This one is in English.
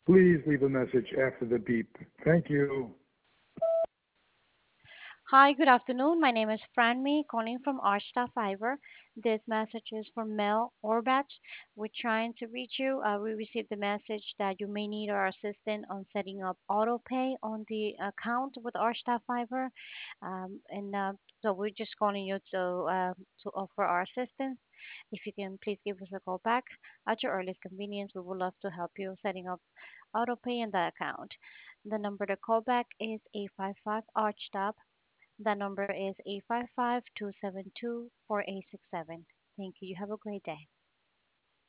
Please leave a message after the beep. Thank you. Hi, good afternoon. My name is Franmy, calling from Arsta Fiber. This message is from Mel Orbach. We're trying to reach you. We received the message that you may need our assistance on setting up auto pay on the account with Arsta Fiber, and so we're just calling you to offer our assistance. If you can, please give us a call back at your earliest convenience. We would love to help you setting up auto pay in the account. The number to call back is 855 ARCHTAP. The number is 855-272-4867. Thank you. You have a great day.